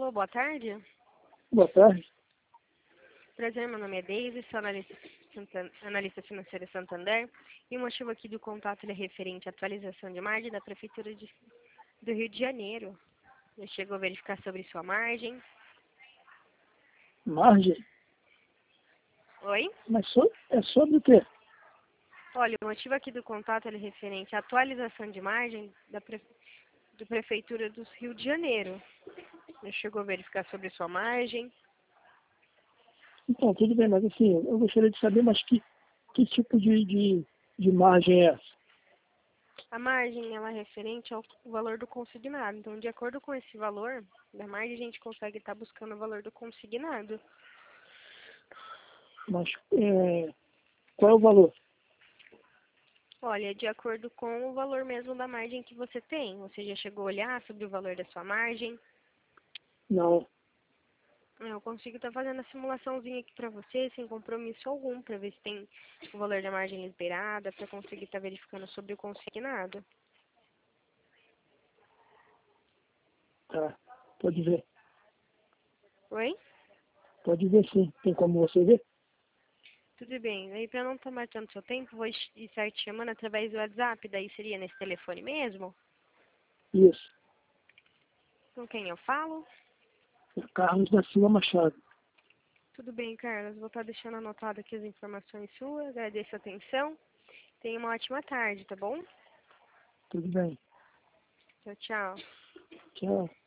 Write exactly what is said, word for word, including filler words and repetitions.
Alô, boa tarde. Boa tarde. Prazer, meu nome é Daisy, sou analista, Santan- analista financeira Santander. E o motivo aqui do contato ele é referente à atualização de margem da Prefeitura de, do Rio de Janeiro. Você chegou a verificar sobre sua margem? Margem? Oi? Mas so, é sobre o quê? Olha, o motivo aqui do contato ele é referente à atualização de margem da Pre, do Prefeitura do Rio de Janeiro. Você chegou a verificar sobre sua margem? Então, tudo bem, mas assim, eu gostaria de saber, mas que, que tipo de, de, de margem é essa? A margem ela é referente ao valor do consignado. Então, de acordo com esse valor da margem, a gente consegue estar buscando o valor do consignado. Mas é, qual é o valor? Olha, de acordo com o valor mesmo da margem que você tem. Você já chegou a olhar sobre o valor da sua margem? Não. Eu consigo estar fazendo a simulaçãozinha aqui para você, sem compromisso algum, para ver se tem o valor da margem liberada, para conseguir estar verificando sobre o consignado. Tá. Pode ver. Oi? Pode ver sim. Tem como você ver? Tudo bem. Aí, para não tomar tanto seu tempo, vou estar te chamando através do WhatsApp, daí seria nesse telefone mesmo? Isso. Com quem eu falo? É Carlos da Silva Machado. Tudo bem, Carlos. Vou estar deixando anotado aqui as informações suas. Agradeço a atenção. Tenha uma ótima tarde, tá bom? Tudo bem. Tchau, tchau. Tchau.